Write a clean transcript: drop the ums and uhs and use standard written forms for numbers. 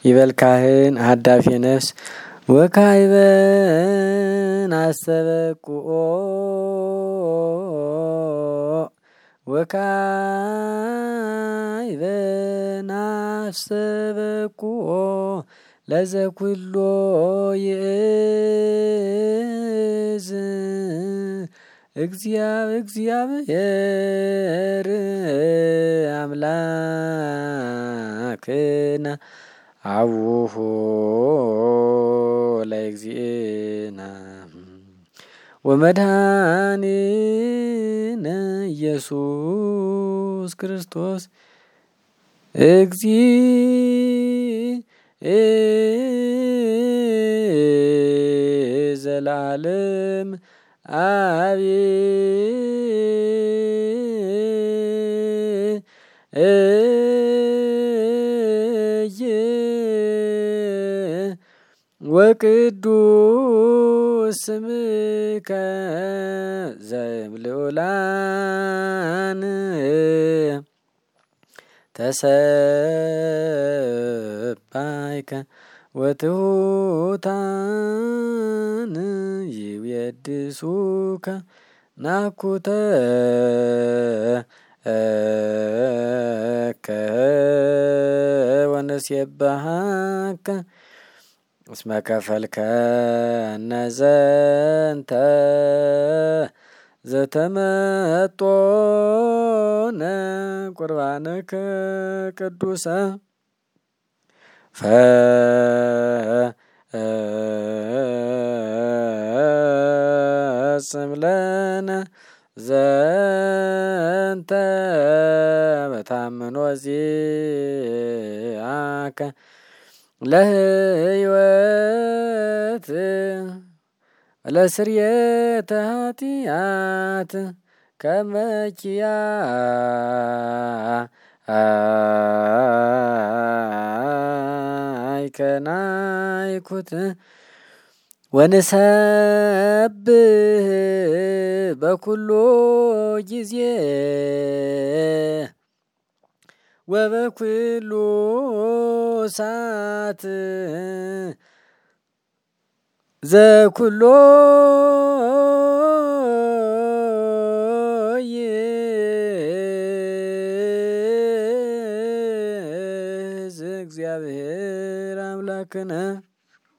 ይበል ካህን አዳፊ ነፍስ ወካይበን አሰበቁኦ ወካይበን አሰበቁኦ ለዘኩሎ ይእዝ እግዚአብሔር አምላክነ አቡሁ ለእግዚእነ ወመድኃኒነ ኢየሱስ ክርስቶስ ዘላለም ወቅዱስ ስምከ ዘእምልዑላን ተሰባይከ ወትሑታን ይቤድሱከ ናኩተ ወነሴብሐከ እስመ ከፈልከነ ዘንተ ዘተመጦነ ቁርባነከ ቅዱሰ ፈጽም ለነ ዘንተ በታምኖ ዚአከ ለሕይወት ለስርየተ ኃጢአት ከመ ኪያከ ናይኩት ወንሰብህ በኩሉ ጊዜ ወበኩሉ ሰዓት ዘኩሎ ይእዝ እግዚአብሔር አምላክነ